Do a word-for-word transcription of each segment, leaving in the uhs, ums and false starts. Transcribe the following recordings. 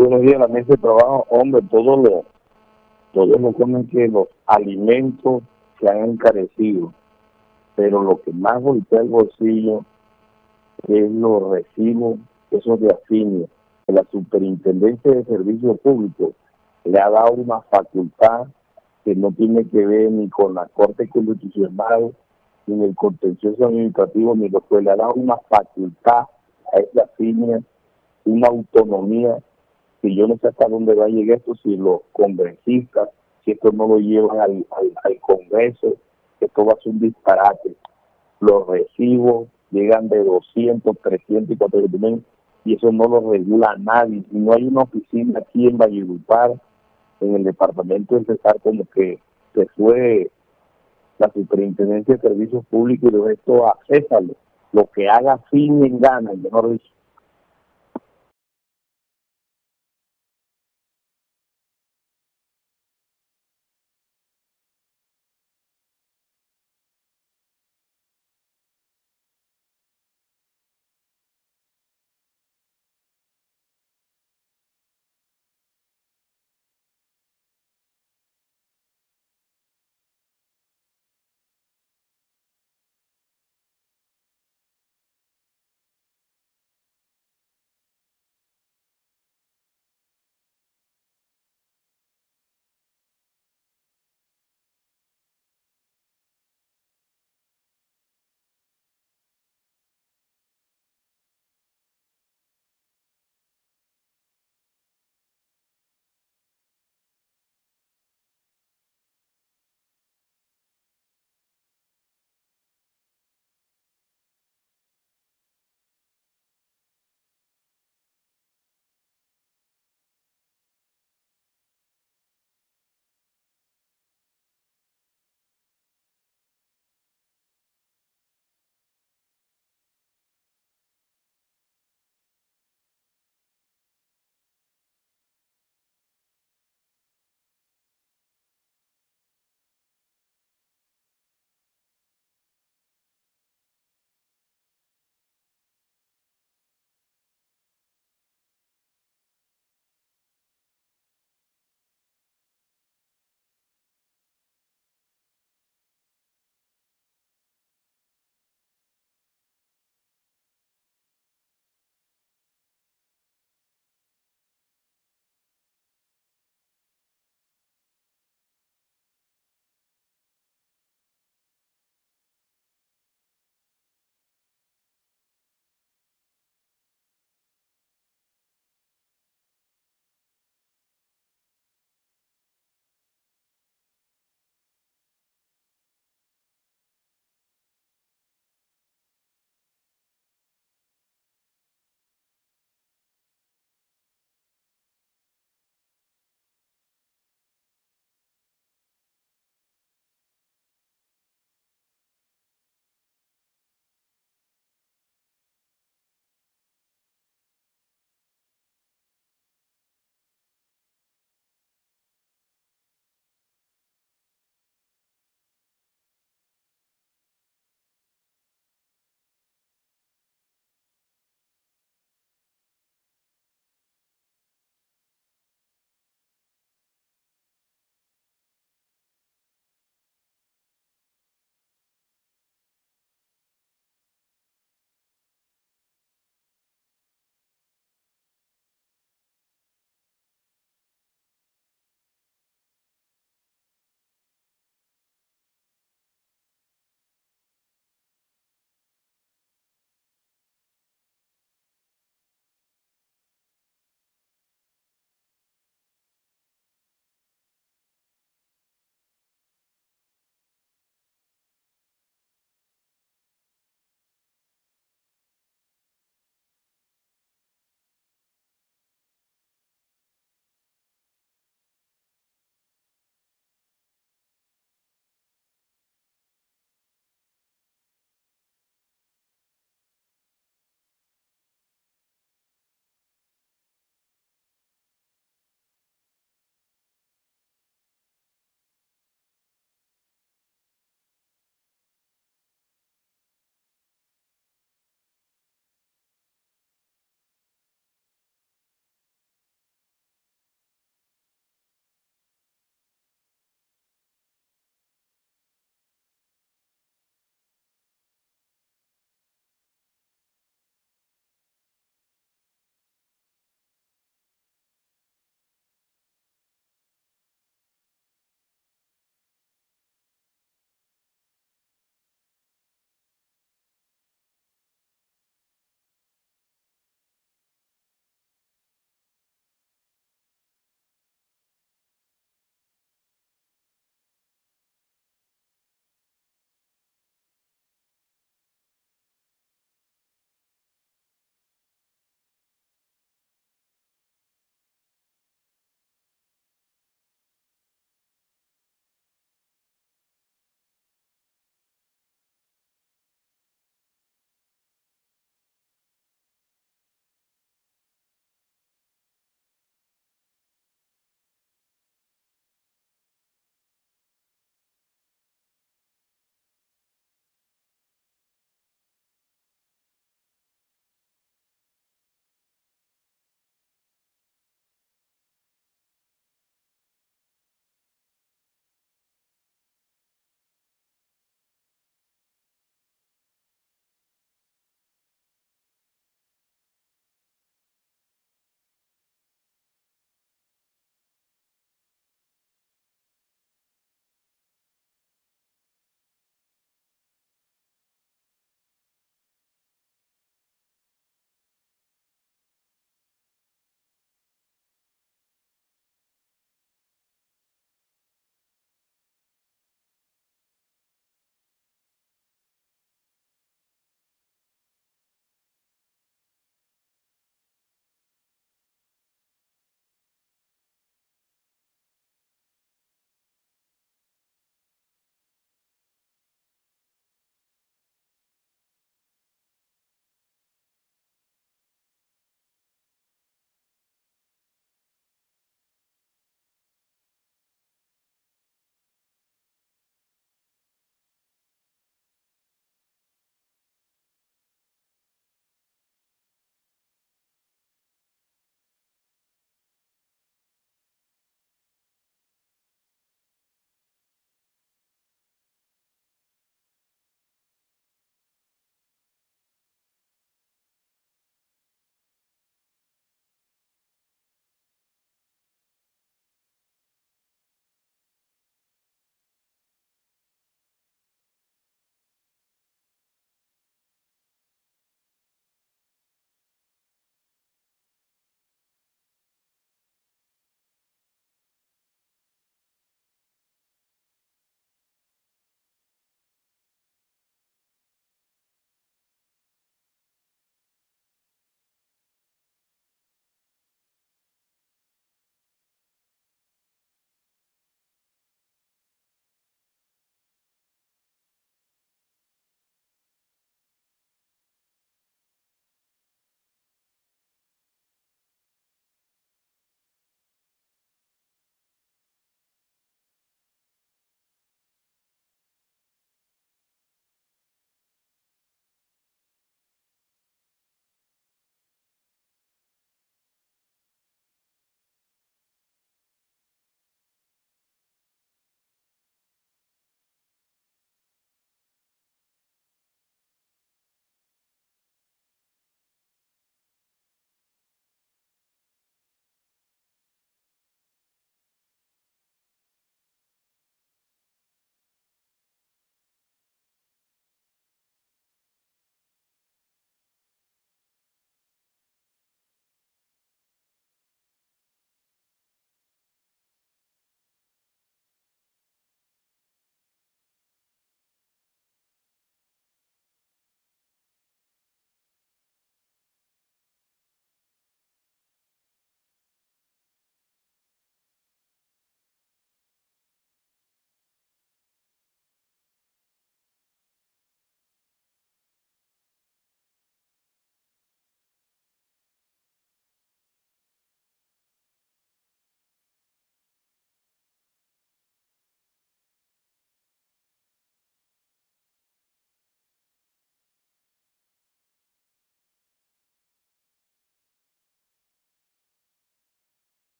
buenos días, la mesa de trabajo. Hombre, todos los, todos nos comen que los alimentos se han encarecido, pero lo que más golpea el bolsillo es los recibos, esos de afinio. La Superintendencia de Servicios Públicos le ha dado una facultad que no tiene que ver ni con la Corte Constitucional, ni el contencioso administrativo, ni lo que le ha dado una facultad a esa afinia, una autonomía que yo no sé hasta dónde va a llegar esto, si los congresistas, si esto no lo llevan al, al, al Congreso, esto va a ser un disparate. Los recibos llegan de doscientos, trescientos y cuatrocientos mil, y eso no lo regula nadie. Y no hay una oficina aquí en Valledupar, en el departamento de Cesar, como que se fue la Superintendencia de Servicios Públicos y de esto a César, lo que haga fin en gana, mejor dicho.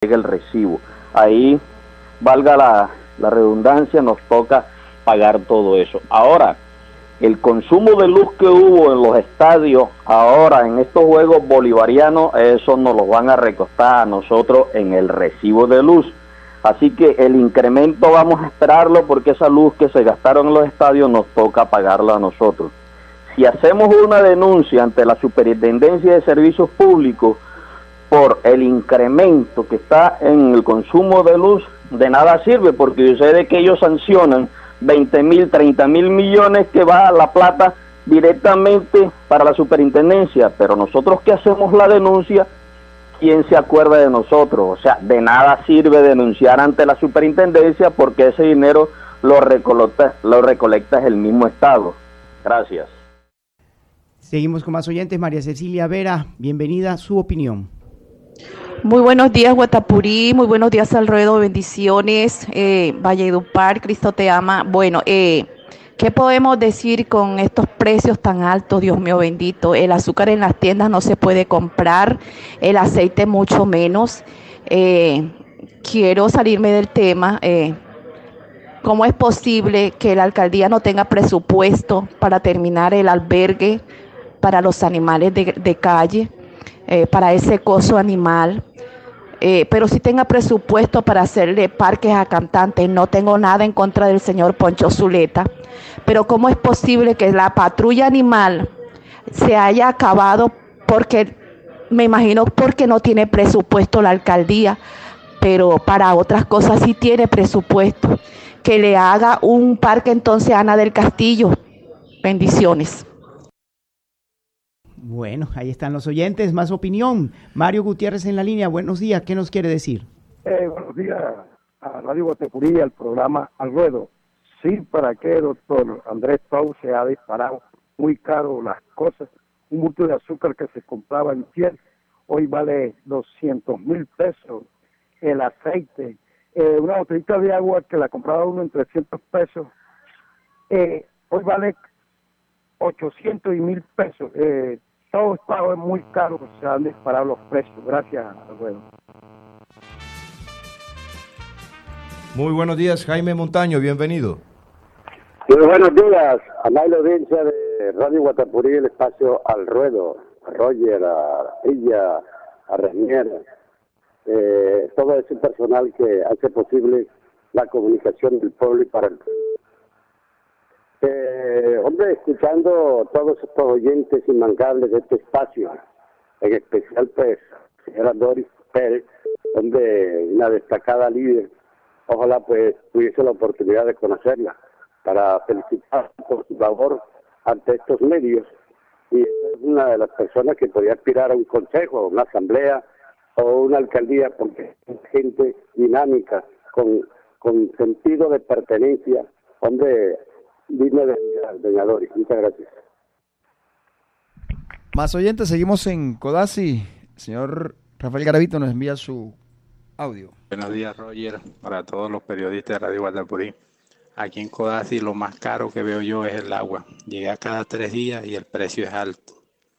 llegue el recibo. Ahí, valga la, la redundancia, nos toca pagar todo eso. Ahora, el consumo de luz que hubo en los estadios ahora en estos Juegos Bolivarianos, eso nos lo van a recostar a nosotros en el recibo de luz. Así que el incremento vamos a esperarlo porque esa luz que se gastaron en los estadios nos toca pagarla a nosotros. Si hacemos una denuncia ante la Superintendencia de Servicios Públicos por el incremento que está en el consumo de luz, de nada sirve, porque yo sé de que ellos sancionan veinte mil, treinta mil millones que va a la plata directamente para la superintendencia, pero nosotros que hacemos la denuncia, ¿quién se acuerda de nosotros? O sea, de nada sirve denunciar ante la superintendencia porque ese dinero lo recolecta, lo recolecta el mismo Estado. Gracias. Seguimos con más oyentes. María Cecilia Vera, bienvenida, su opinión. Muy buenos días, Guatapurí, muy buenos días, Alruedo, bendiciones, eh, Valledupar, Cristo te ama. Bueno, eh, ¿qué podemos decir con estos precios tan altos, Dios mío bendito? El azúcar en las tiendas no se puede comprar, el aceite mucho menos. Eh, quiero salirme del tema. Eh, ¿Cómo es posible que la alcaldía no tenga presupuesto para terminar el albergue para los animales de, de calle, eh, para ese coso animal? Eh, pero sí tenga presupuesto para hacerle parques a cantantes. No tengo nada en contra del señor Poncho Zuleta, pero ¿cómo es posible que la patrulla animal se haya acabado? Porque me imagino porque no tiene presupuesto la alcaldía, pero para otras cosas sí tiene presupuesto. Que le haga un parque entonces a Ana del Castillo. Bendiciones. Bueno, ahí están los oyentes, más opinión. Mario Gutiérrez en la línea, buenos días, ¿qué nos quiere decir? Eh, buenos días a Radio Guatapurí, al programa Al Ruedo. Sí, ¿para qué, doctor Andrés Pau? Se ha disparado muy caro las cosas. Un bulto de azúcar que se compraba en cien, hoy vale doscientos mil pesos. El aceite, eh, una botellita de agua que la compraba uno en trescientos pesos, eh, hoy vale ochocientos y mil pesos. Eh, todo está muy caro, se han disparado los precios. Gracias, Alfredo. Muy buenos días, Jaime Montaño, bienvenido. Muy buenos días, a la audiencia de Radio Guatapurí, el espacio Al Ruedo, a Roger, a Illa, a Renier, eh, todo ese personal que hace posible la comunicación del pueblo y para el pueblo. Eh, hombre, escuchando todos estos oyentes inmancables de este espacio, en especial pues, señora Doris Pérez, hombre, una destacada líder, ojalá pues tuviese la oportunidad de conocerla, para felicitar por su labor ante estos medios, y es una de las personas que podría aspirar a un consejo, una asamblea o una alcaldía, porque es gente dinámica, con, con sentido de pertenencia, hombre, digno de doña Doris. Muchas gracias. Más oyentes, seguimos en Codazzi. Señor Rafael Garavito nos envía su audio. Buenos días, Roger, para todos los periodistas de Radio Guatapurí. Aquí en Codazzi lo más caro que veo yo es el agua. Llega cada tres días y el precio es alto.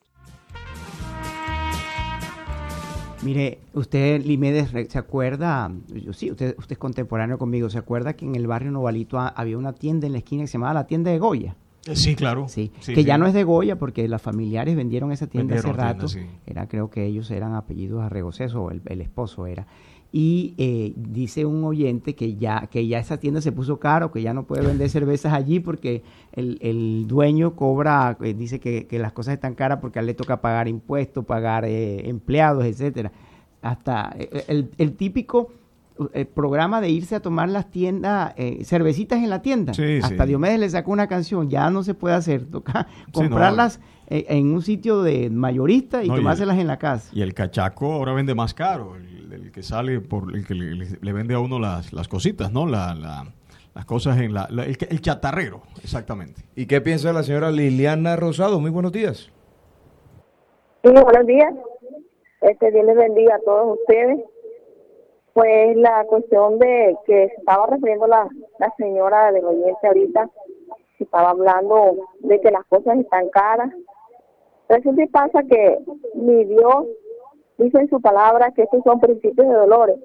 Mire, usted, Limedes, ¿se acuerda? Yo, sí, usted, usted es contemporáneo conmigo. ¿Se acuerda que en el barrio Novalito había una tienda en la esquina que se llamaba la tienda de Goya? Sí, claro. Sí, sí que sí. ya no es de Goya porque las familiares vendieron esa tienda vendieron hace rato. tienda, sí. Era, creo que ellos eran apellidos arregocesos, o el, el esposo era. Y eh, dice un oyente que ya que ya esa tienda se puso caro, que ya no puede vender cervezas allí porque el, el dueño cobra, eh, dice que, que las cosas están caras porque a él le toca pagar impuestos, pagar eh, empleados, etcétera. Hasta eh, el, el típico eh, programa de irse a tomar las tiendas, eh, cervecitas en la tienda. Sí, Hasta sí. Diomedes le sacó una canción, ya no se puede hacer, toca Sí, comprarlas no. eh, en un sitio de mayorista y No, tomárselas y el, en la casa. Y el cachaco ahora vende más caro, el, el que sale por el que le, le, le vende a uno las, las cositas, ¿no? La, la, las cosas en la, la el, el chatarrero, exactamente. ¿Y qué piensa la señora Liliana Rosado? Muy buenos días. Sí, buenos días. Este Dios les bendiga a todos ustedes. Pues la cuestión de que se estaba refiriendo la, la señora del oyente ahorita, que estaba hablando de que las cosas están caras. Resulta y pasa que mi Dios dice en su palabra que estos son principios de dolores.